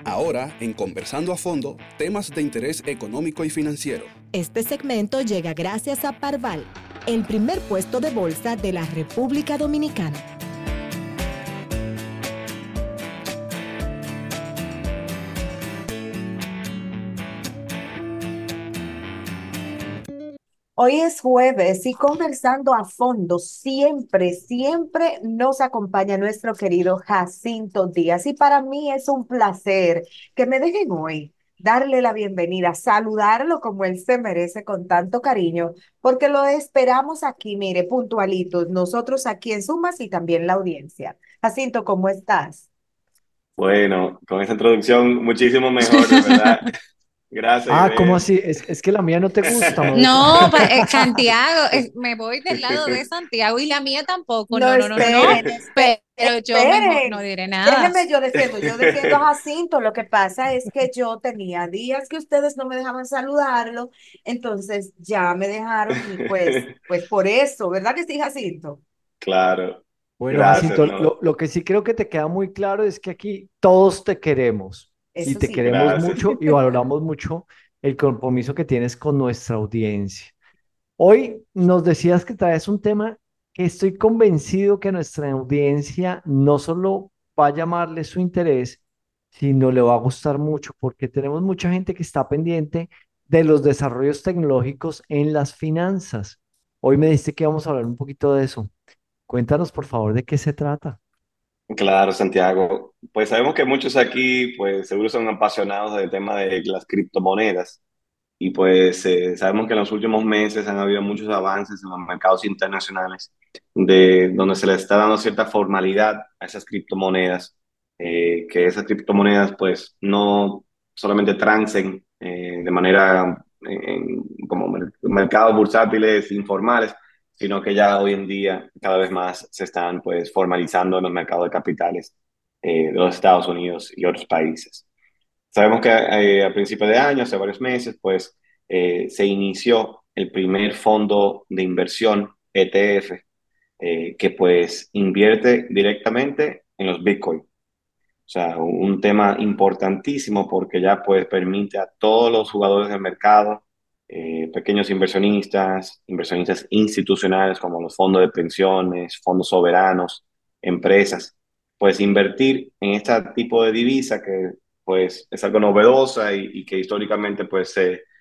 Ahora, en Conversando a Fondo, temas de interés económico y financiero. Este segmento llega gracias a Parval, el primer puesto de bolsa de la República Dominicana. Hoy es jueves y conversando a fondo, siempre nos acompaña nuestro querido Jacinto Díaz. Y para mí es un placer que me dejen hoy darle la bienvenida, saludarlo como él se merece con tanto cariño, porque lo esperamos aquí, mire, puntualitos, nosotros aquí en Sumas y también la audiencia. Jacinto, ¿cómo estás? Bueno, con esa introducción muchísimo mejor, de verdad. Gracias, ¿Cómo Ivette. así? Es que la mía no te gusta, me voy con... No, Santiago, me voy del lado de Santiago y la mía tampoco. No, No, no, no, no, no. Pero yo mejor no esperen. diré nada. Déjenme yo defiendo a Jacinto. Lo que pasa es que yo tenía días que ustedes no me dejaban saludarlo, entonces ya me dejaron y pues por eso, ¿verdad que sí, Jacinto? Claro, Bueno, gracias, Jacinto, ¿no? lo que sí creo que te queda muy claro es que aquí todos te queremos y Eso te sí. queremos Gracias. mucho y valoramos mucho el compromiso que tienes con nuestra audiencia. Hoy nos decías que traes un tema que estoy convencido que a nuestra audiencia no solo va a llamarle su interés, sino le va a gustar mucho, porque tenemos mucha gente que está pendiente de los desarrollos tecnológicos en las finanzas. Hoy me diste que vamos a hablar un poquito de eso. Cuéntanos, por favor, de qué se trata. Claro, Santiago. Pues sabemos que muchos aquí, pues seguro son apasionados del tema de las criptomonedas. Y pues sabemos que en los últimos meses han habido muchos avances en los mercados internacionales, de donde se le está dando cierta formalidad a esas criptomonedas, que esas criptomonedas pues no solamente transen de manera como mercados bursátiles informales, sino que ya hoy en día cada vez más se están pues formalizando en los mercados de capitales de los Estados Unidos y otros países. Sabemos que a principios de año, hace varios meses, pues se inició el primer fondo de inversión ETF que pues invierte directamente en los Bitcoin. O sea, un tema importantísimo porque ya pues permite a todos los jugadores del mercado, pequeños inversionistas, inversionistas institucionales como los fondos de pensiones, fondos soberanos, empresas, pues invertir en este tipo de divisa que pues es algo novedosa y que históricamente pues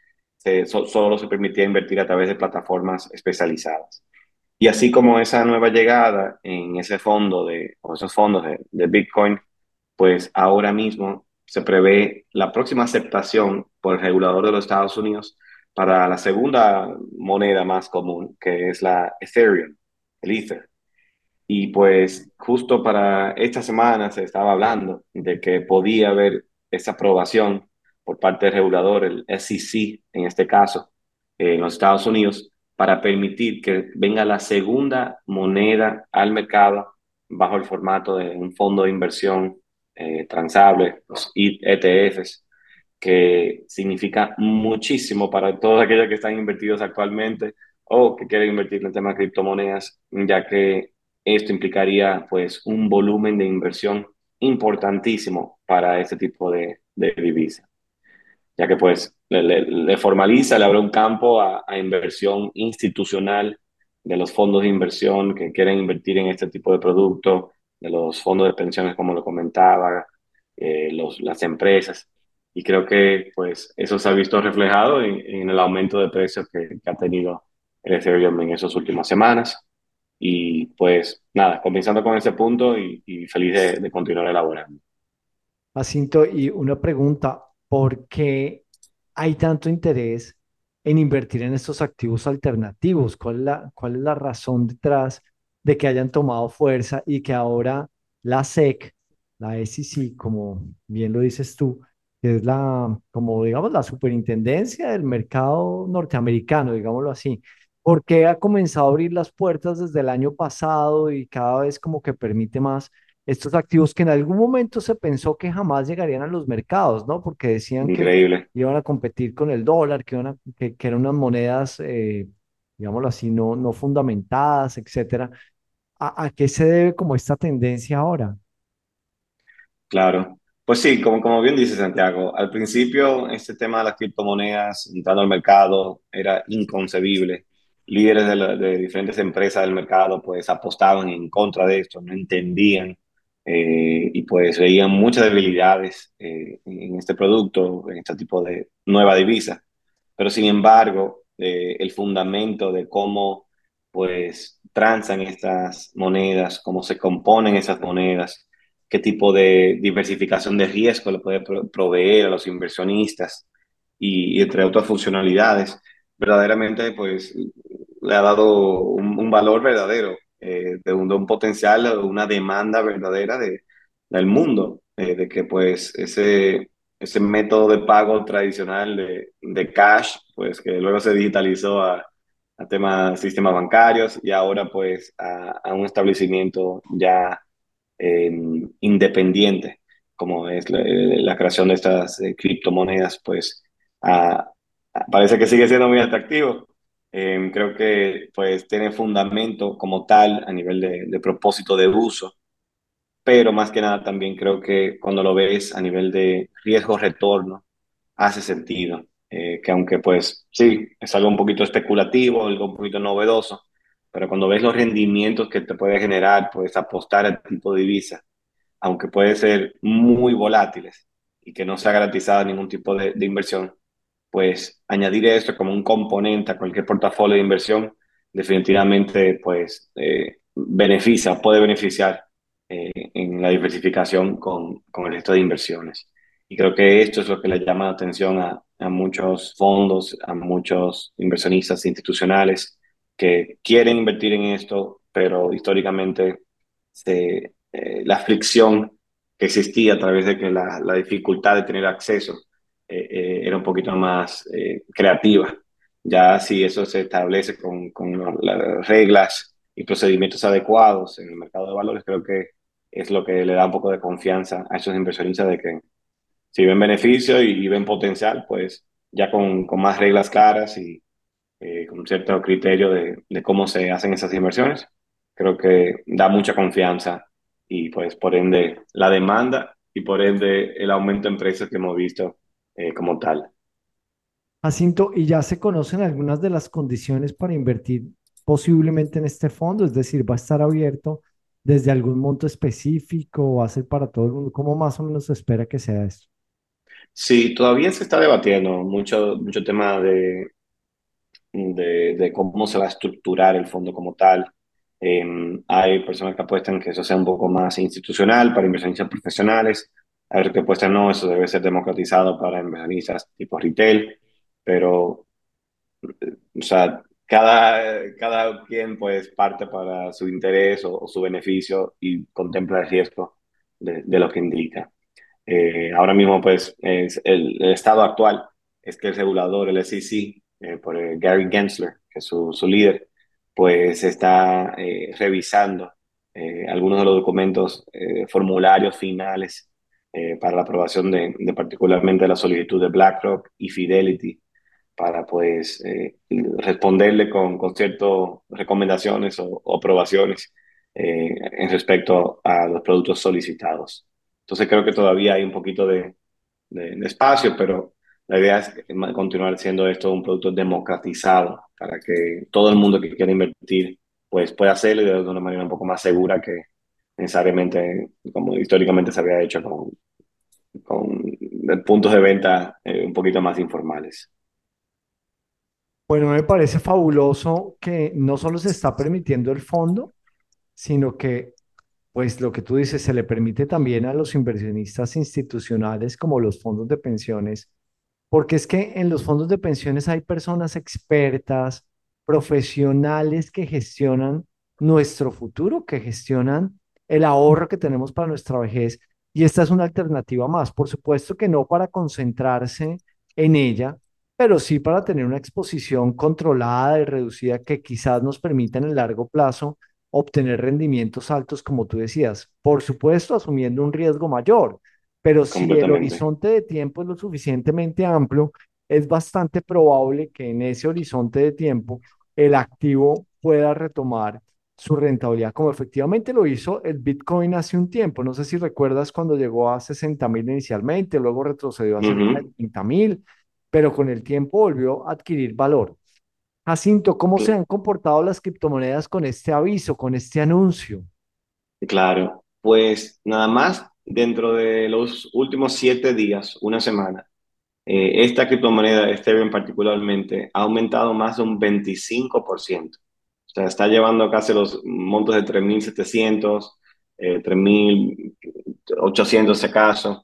solo se permitía invertir a través de plataformas especializadas. Y así como esa nueva llegada en ese fondo o esos fondos de Bitcoin, pues ahora mismo se prevé la próxima aceptación por el regulador de los Estados Unidos para la segunda moneda más común, que es la Ethereum, el Ether. Y pues justo para esta semana se estaba hablando de que podía haber esa aprobación por parte del regulador, el SEC en este caso, en los Estados Unidos, para permitir que venga la segunda moneda al mercado bajo el formato de un fondo de inversión transable, los ETFs, que significa muchísimo para todos aquellos que están invertidos actualmente o que quieren invertir en el tema de criptomonedas, ya que esto implicaría pues un volumen de inversión importantísimo para este tipo de divisa, ya que pues le formaliza, le abre un campo a inversión institucional de los fondos de inversión que quieren invertir en este tipo de productos, de los fondos de pensiones como lo comentaba, las empresas. Y creo que pues eso se ha visto reflejado en el aumento de precios que ha tenido el Ethereum en esas últimas semanas. Y pues nada, comenzando con ese punto y feliz de continuar elaborando. Jacinto, y una pregunta, ¿por qué hay tanto interés en invertir en estos activos alternativos? Cuál es la razón detrás de que hayan tomado fuerza y que ahora la SEC, la SEC, como bien lo dices tú, que es como digamos, la superintendencia del mercado norteamericano, digámoslo así? ¿Por qué ha comenzado a abrir las puertas desde el año pasado y cada vez como que permite más estos activos que en algún momento se pensó que jamás llegarían a los mercados, ¿no? Porque decían que Increíble. iban a competir con el dólar, que eran unas monedas, digámoslo así, no fundamentadas, etcétera. ¿A qué se debe como esta tendencia ahora? Claro. Pues sí, como bien dice Santiago, al principio este tema de las criptomonedas entrando al mercado era inconcebible. Líderes de diferentes empresas del mercado pues apostaban en contra de esto, no entendían y pues veían muchas debilidades en este producto, en este tipo de nueva divisa. Pero sin embargo, el fundamento de cómo pues transan estas monedas, cómo se componen esas monedas, qué tipo de diversificación de riesgo le puede proveer a los inversionistas y entre otras funcionalidades, verdaderamente pues le ha dado un valor verdadero, de un potencial, una demanda verdadera del mundo, de que pues ese método de pago tradicional de cash, pues que luego se digitalizó a temas, sistemas bancarios y ahora pues a un establecimiento ya eh, independiente, como es la creación de estas criptomonedas, pues ah, parece que sigue siendo muy atractivo. Creo que pues tiene fundamento como tal a nivel de propósito de uso, pero más que nada también creo que cuando lo ves a nivel de riesgo-retorno, hace sentido. Que aunque pues sí, es algo un poquito especulativo, algo un poquito novedoso, pero cuando ves los rendimientos que te puede generar, puedes apostar al tipo de divisa, aunque puede ser muy volátiles y que no sea garantizada ningún tipo de inversión, pues añadir esto como un componente a cualquier portafolio de inversión definitivamente pues beneficia, puede beneficiar en la diversificación con el resto de inversiones. Y creo que esto es lo que le llama la atención a muchos fondos, a muchos inversionistas institucionales que quieren invertir en esto, pero históricamente la fricción que existía a través de que la dificultad de tener acceso era un poquito más creativa. Ya si eso se establece con las reglas y procedimientos adecuados en el mercado de valores, creo que es lo que le da un poco de confianza a esos inversionistas de que si ven beneficio y ven potencial, pues ya con más reglas claras y con cierto criterio de cómo se hacen esas inversiones, creo que da mucha confianza y pues por ende la demanda y por ende el aumento en precios que hemos visto como tal. Jacinto, ¿y ya se conocen algunas de las condiciones para invertir posiblemente en este fondo? Es decir, ¿va a estar abierto desde algún monto específico o va a ser para todo el mundo? ¿Cómo más o menos se espera que sea esto? Sí, todavía se está debatiendo mucho tema de cómo se va a estructurar el fondo como tal. Hay personas que apuestan que eso sea un poco más institucional para inversionistas profesionales. Hay otros que apuestan no, eso debe ser democratizado para inversionistas tipo retail, pero o sea, cada quien pues parte para su interés o su beneficio y contempla el riesgo de lo que indica. Ahora mismo, pues, es el estado actual es que el regulador, el SEC, por Gary Gensler, que es su líder, pues está revisando algunos de los documentos, formularios finales para la aprobación de particularmente la solicitud de BlackRock y Fidelity para pues responderle con ciertas recomendaciones o aprobaciones en respecto a los productos solicitados. Entonces creo que todavía hay un poquito de espacio, pero la idea es continuar siendo esto un producto democratizado para que todo el mundo que quiera invertir pues pueda hacerlo de una manera un poco más segura que necesariamente como históricamente se había hecho con puntos de venta un poquito más informales. Bueno, me parece fabuloso que no solo se está permitiendo el fondo, sino que, pues lo que tú dices, se le permite también a los inversionistas institucionales como los fondos de pensiones. Porque es que en los fondos de pensiones hay personas expertas, profesionales que gestionan nuestro futuro, que gestionan el ahorro que tenemos para nuestra vejez. Y esta es una alternativa más. Por supuesto que no para concentrarse en ella, pero sí para tener una exposición controlada y reducida que quizás nos permita en el largo plazo obtener rendimientos altos, como tú decías. Por supuesto, asumiendo un riesgo mayor, pero si el Completamente. horizonte de tiempo es lo suficientemente amplio, es bastante probable que en ese horizonte de tiempo el activo pueda retomar su rentabilidad, como efectivamente lo hizo el Bitcoin hace un tiempo. No sé si recuerdas cuando llegó a 60.000 inicialmente, luego retrocedió a cerca de Ujú. 30.000, pero con el tiempo volvió a adquirir valor. Jacinto, ¿cómo se han comportado las criptomonedas con este aviso, con este anuncio? Claro, pues nada más dentro de los últimos 7 días, una semana, esta criptomoneda, Ethereum particularmente, ha aumentado más de un 25%. O sea, está llevando casi los montos de 3.700, 3.800 si acaso.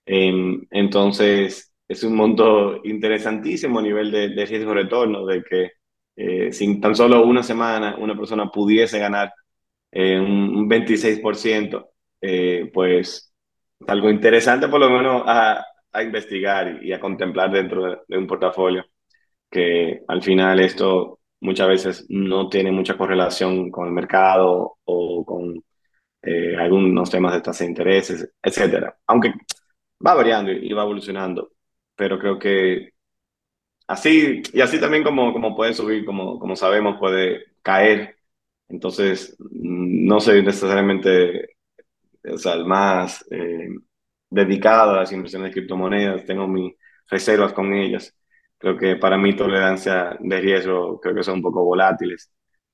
Entonces, es un monto interesantísimo a nivel de riesgo-retorno, de que sin tan solo una semana una persona pudiese ganar un 26%, pues algo interesante por lo menos a investigar y a contemplar dentro de un portafolio, que al final esto muchas veces no tiene mucha correlación con el mercado o con algunos temas de tasa de intereses, etcétera. Aunque va variando y va evolucionando, pero creo que así, y así también como puede subir, como sabemos, puede caer. Entonces, no soy necesariamente, o sea, el más dedicado a las inversiones de criptomonedas, tengo mis reservas con ellas. Creo que para mi tolerancia de riesgo, creo que son un poco volátiles.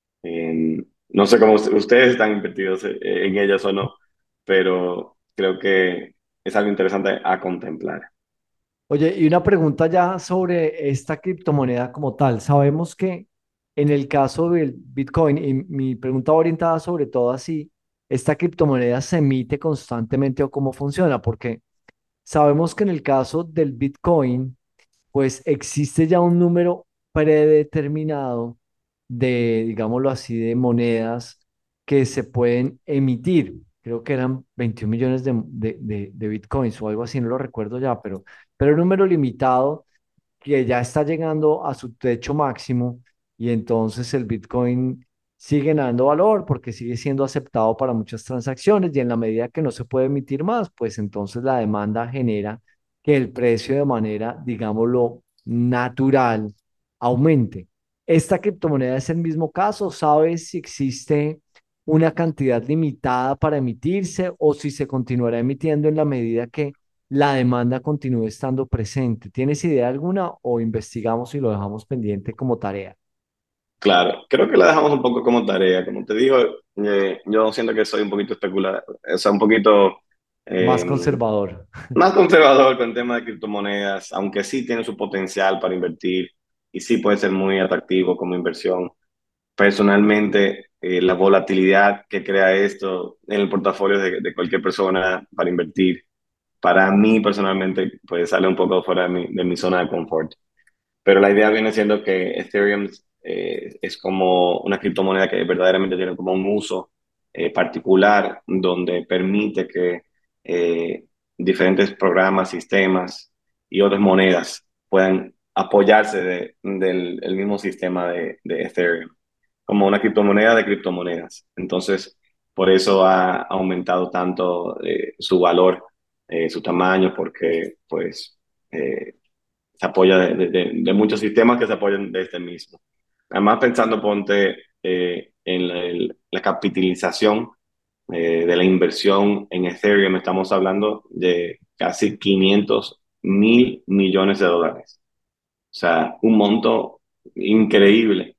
No sé cómo ustedes están invertidos en ellas o no, pero creo que es algo interesante a contemplar. Oye, y una pregunta ya sobre esta criptomoneda como tal. Sabemos que en el caso del Bitcoin, y mi pregunta va orientada sobre todo así, esta criptomoneda se emite constantemente o cómo funciona, porque sabemos que en el caso del Bitcoin, pues existe ya un número predeterminado de, digámoslo así, de monedas que se pueden emitir. Creo que eran 21 millones de Bitcoins o algo así, no lo recuerdo ya, pero un número limitado que ya está llegando a su techo máximo y entonces el Bitcoin sigue dando valor porque sigue siendo aceptado para muchas transacciones y en la medida que no se puede emitir más, pues entonces la demanda genera que el precio de manera, digámoslo, natural aumente. ¿Esta criptomoneda es el mismo caso? ¿Sabes si existe una cantidad limitada para emitirse o si se continuará emitiendo en la medida que la demanda continúe estando presente? ¿Tienes idea alguna o investigamos y lo dejamos pendiente como tarea? Claro, creo que la dejamos un poco como tarea. Como te digo, yo siento que soy un poquito especulador, o sea, un poquito Más eh, conservador. más conservador con el tema de criptomonedas, aunque sí tiene su potencial para invertir y sí puede ser muy atractivo como inversión. Personalmente, la volatilidad que crea esto en el portafolio de cualquier persona para invertir, para mí personalmente, pues sale un poco fuera de mi zona de confort. Pero la idea viene siendo que Ethereum es como una criptomoneda que verdaderamente tiene como un uso particular donde permite que diferentes programas, sistemas y otras monedas puedan apoyarse del el mismo sistema de Ethereum, como una criptomoneda de criptomonedas. Entonces, por eso ha aumentado tanto su valor, su tamaño, porque pues se apoya de muchos sistemas que se apoyan de este mismo. Además, pensando, ponte en la capitalización de la inversión en Ethereum, estamos hablando de casi 500.000 millones de dólares. O sea, un monto increíble,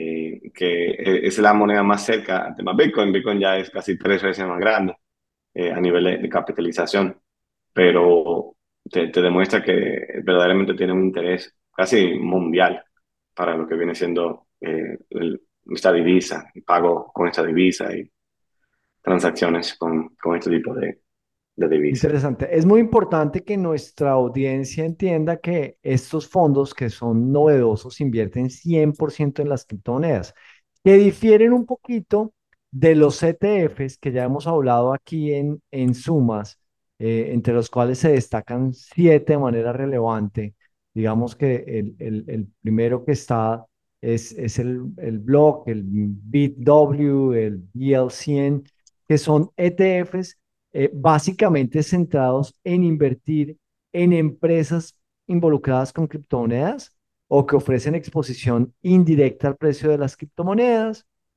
que es la moneda más cerca al tema Bitcoin. Bitcoin ya es casi 3 veces más grande a nivel de capitalización, pero te demuestra que verdaderamente tiene un interés casi mundial para lo que viene siendo esta divisa, y pago con esta divisa y transacciones con este tipo de divisa. Interesante. Es muy importante que nuestra audiencia entienda que estos fondos que son novedosos invierten 100% en las criptomonedas, que difieren un poquito de los ETFs que ya hemos hablado aquí en Sumas, entre los cuales se destacan 7 de manera relevante. Digamos que el primero que está es el Block, el BitW, el BL100, que son ETFs básicamente centrados en invertir en empresas involucradas con criptomonedas o que ofrecen exposición indirecta al precio de las criptomonedas.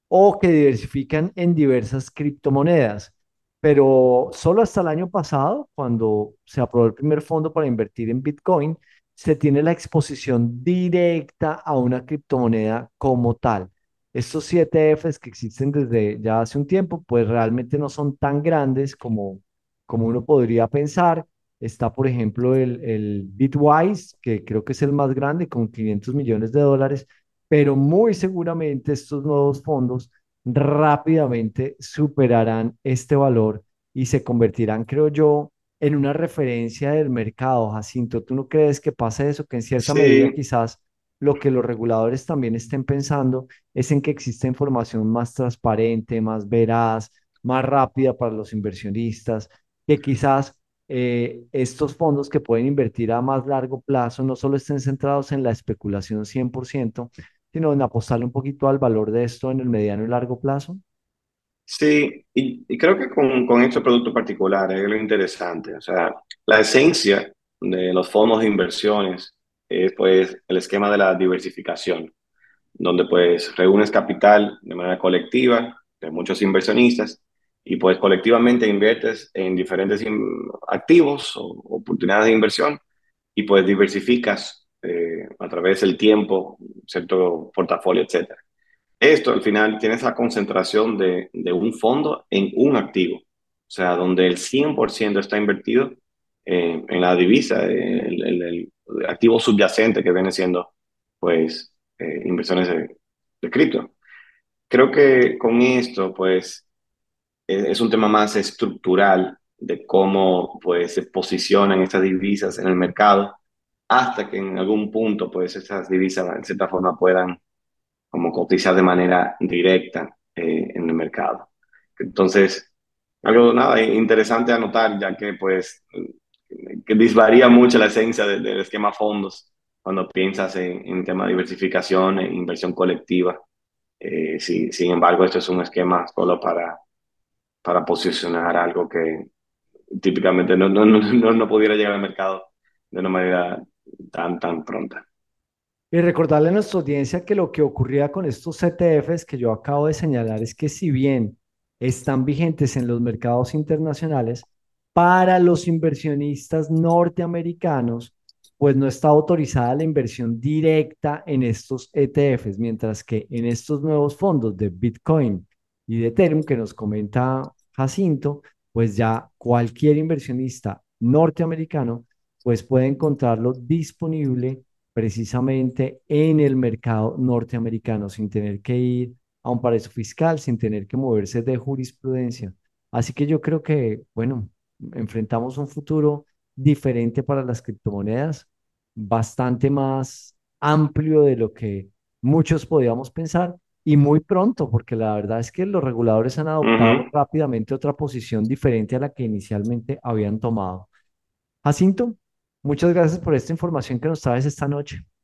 o que diversifican en diversas criptomonedas. Pero solo hasta el año pasado, cuando se aprobó el primer fondo para invertir en Bitcoin, se tiene la exposición directa a una criptomoneda como tal. Estos 7 Fs que existen desde ya hace un tiempo, pues realmente no son tan grandes como uno podría pensar. Está, por ejemplo, el Bitwise, que creo que es el más grande, con 500 millones de dólares, pero muy seguramente estos nuevos fondos rápidamente superarán este valor y se convertirán, creo yo, en una referencia del mercado. Jacinto, ¿tú no crees que pasa eso? Que en cierta medida Sí, quizás lo que los reguladores también estén pensando es en que exista información más transparente, más veraz, más rápida para los inversionistas, que quizás estos fondos que pueden invertir a más largo plazo no solo estén centrados en la especulación 100%, sino en apostarle un poquito al valor de esto en el mediano y largo plazo. sí, y creo que con este producto particular es lo interesante. O sea, la esencia de los fondos de inversiones es pues el esquema de la diversificación, donde pues reúnes capital de manera colectiva de muchos inversionistas y pues colectivamente inviertes en diferentes activos o oportunidades de inversión y pues diversificas a través del tiempo, cierto portafolio, etcétera. Esto al final tienes la concentración de un fondo en un activo, o sea, donde el 100% está invertido en la divisa, el activo subyacente que viene siendo, pues, inversiones de cripto. Creo que con esto, pues, es un tema más estructural de cómo, pues, se posicionan estas divisas en el mercado hasta que en algún punto, pues, estas divisas, en cierta forma, puedan como cotizar de manera directa en el mercado. Entonces, algo nada interesante anotar, ya que pues que disvaría mucho la esencia del esquema fondos cuando piensas en tema de diversificación e inversión colectiva. Sin embargo, esto es un esquema solo para posicionar algo que típicamente no pudiera llegar al mercado de una manera tan pronta. Y recordarle a nuestra audiencia que lo que ocurría con estos ETFs que yo acabo de señalar es que si bien están vigentes en los mercados internacionales, para los inversionistas norteamericanos, pues no está autorizada la inversión directa en estos ETFs, mientras que en estos nuevos fondos de Bitcoin y de Ethereum que nos comenta Jacinto, pues ya cualquier inversionista norteamericano pues puede encontrarlo disponible precisamente en el mercado norteamericano, sin tener que ir a un paraíso fiscal, sin tener que moverse de jurisprudencia. Así que yo creo que, bueno, enfrentamos un futuro diferente para las criptomonedas, bastante más amplio de lo que muchos podíamos pensar y muy pronto, porque la verdad es que los reguladores han adoptado Ujú. rápidamente otra posición diferente a la que inicialmente habían tomado. Jacinto, muchas gracias por esta información que nos traes esta noche.